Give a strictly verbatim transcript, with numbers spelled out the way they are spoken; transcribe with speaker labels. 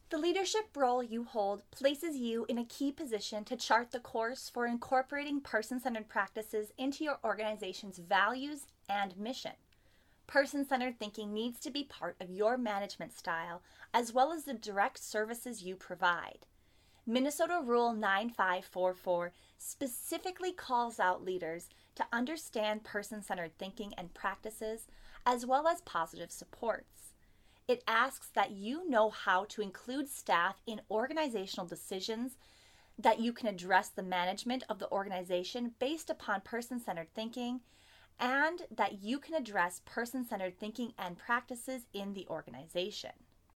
Speaker 1: The leadership role you hold places you in a key position to chart the course for incorporating person-centered practices into your organization's values and mission. Person-centered thinking needs to be part of your management style as well as the direct services you provide. Minnesota Rule nine five four four specifically calls out leaders to understand person-centered thinking and practices as well as positive supports. It asks that you know how to include staff in organizational decisions, that you can address the management of the organization based upon person-centered thinking, and that you can address person-centered thinking and practices in the organization.